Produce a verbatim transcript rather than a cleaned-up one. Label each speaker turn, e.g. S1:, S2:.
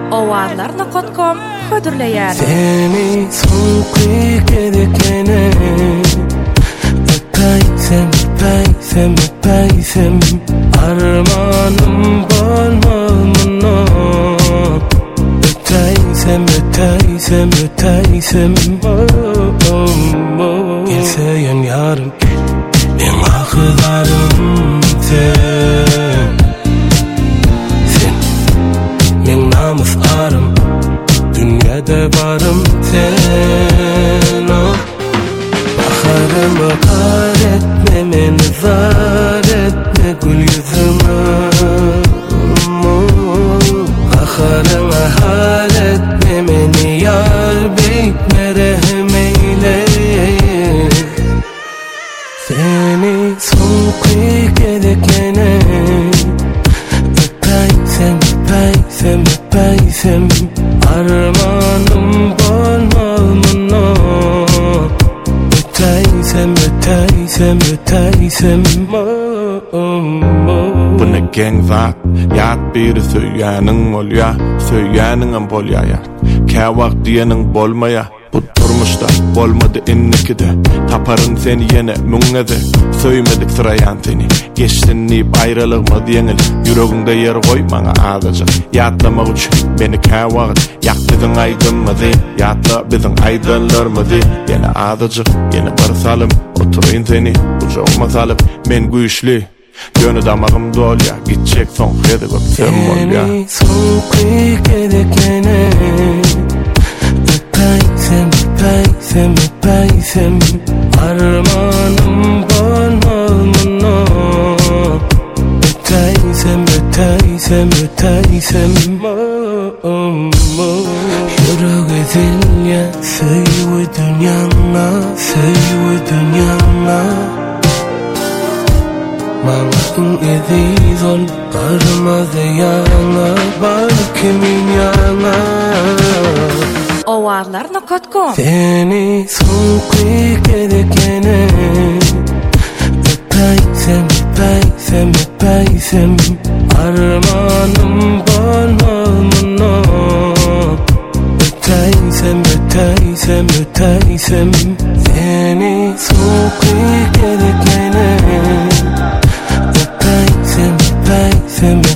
S1: owarlar nokta com hödürleýär.
S2: Seni soňky gerekene öpäýsem, öpäýsem, öpäýsem armanım bolmalyna. Öpäýsem, öpäýsem, öpäýsem gelseýen ýarym men ahlarym sen. Sen men namus arym dünyada varım sen. Baharıma kar etme, meni zar etme gül yüzüme. Baharıma hal etme, meni yar bekme, rehm eyle. Seni soňky gerekene öpäýsem, öpäýsem, öpäýsem armanım bolmalyna. Ötäýsem, ötäýsem, ötäýsem
S3: Buna gang zat yat biri söýäniň bolýa, söýäniň bolýa ýat. Käwaq diýeniň bolmaýa. Bu turmuşda bolmady innikide. Taparın seni yine müňede. Söýmedik sırayan seni. Geçsinni ayrılygmady ýeňil. Yüreginde yer goý maňa adaja. Ýatlamak üçin meni käwaq ýakdyň aýdymady. Ýatla biziň aýdynlarmady. Ýene adaja, ýene bir salym oturyn seni. Uçagma salyp men güýçli. Gönü damagym dolýa, gitjek soň hede göpsem bolýa.
S2: Seni soňky gerekene öpäýsem, öpäýsem, öpäýsem armanım bolmalyna. Ötäýsem, ötäýsem, ötäýsem yürek edilýä söýüwi dünýäňa, söýüwi dünýäňa. Maňaň edizon garmady ýaňa, balki min ýaňa.
S1: owarlar nokta com
S2: Seni soňky gerekene öpäýsem, öpäýsem, öpäýsem armanım bolmalyna. Ötäýsem, ötäýsem, ötäýsem seni soňky gerekene öpäýsem, öpäýsem,